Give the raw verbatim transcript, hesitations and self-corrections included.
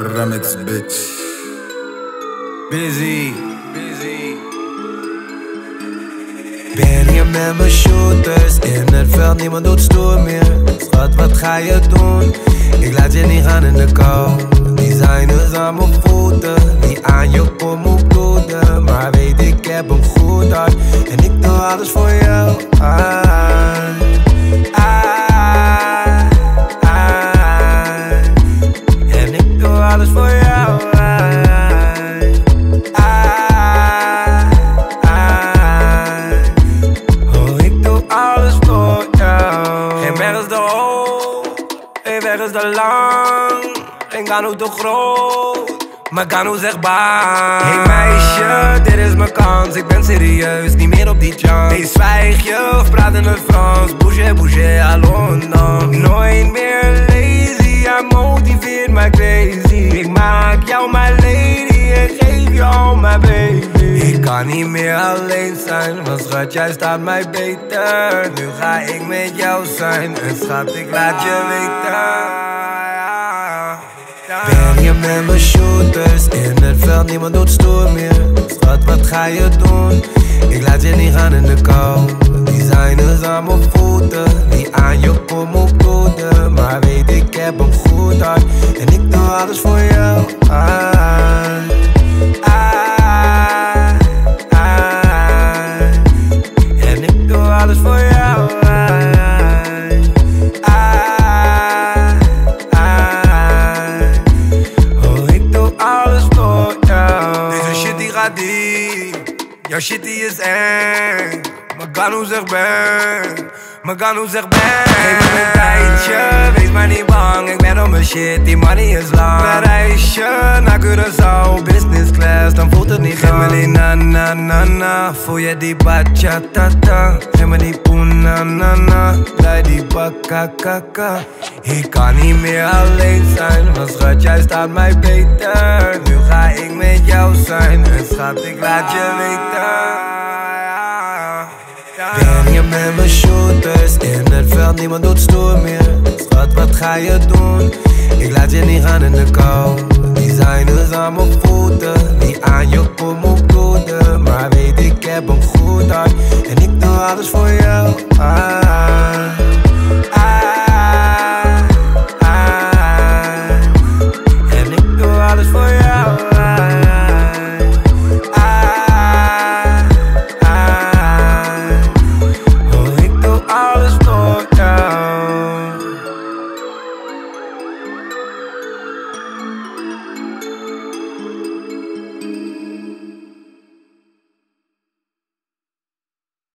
Remix, bitch. Busy, busy. Ben hier met mijn shooters in het veld, niemand doet stoer meer. Schat, wat ga je doen? Ik laat je niet gaan in de kou. Designers aan mijn voeten, niet aan je kom moet bloeden. Maar weet ik heb een goed hart en ik doe alles voor jou. Ah, ah, ah. En ik doe alles voor jou. Weg is te lang, geen Gano te groot, maar Gano zegt bang. Hey meisje, dit is mijn kans, ik ben serieus, niet meer op die chance. Hey zwijg je of praat in het Frans, bouge, bouge, allons dan. Nooit meer lazy, hij motiveert mij crazy. Ik maak jou mijn lady en geef jou mijn baby. Ik kan niet meer alleen zijn, want schat, jij staat mij beter. Nu ga ik met jou zijn en schat, ik laat je weten. Ben je met mijn shooters in het veld, niemand doet stoer meer. Schat, wat ga je doen? Ik laat je niet gaan in de kou. Designers aan mijn voeten, niet aan je kom moet bloeden. Maar weet ik heb een goed hart en ik doe alles voor jou. Ah, ah, ah. En ik doe alles voor jou. Jouw shit die is eng, maar Gano zegt bang, maar Gano zegt bang. Geef me een tijdje, wees maar niet bang, ik ben op mijn shit, die money is lang. Een reisje naar Curaçao, business class, dan voelt het niet. Geef me die na na na na, voel je die bachata. Geef me die poena na na, draai die bakakaka. Ik kan niet meer alleen zijn, want schat, jij staat mij beter. Nu ga ik met jou zijn en schat, ik laat je weten. Ben je met mijn shooters in het veld, niemand doet stoer meer. Schat, wat ga je doen? Ik laat je niet gaan in de kou. Designers aan mijn voeten, niet aan je kom moet bloeden. Maar weet ik heb een goed hart en ik doe alles voor jou. Ah.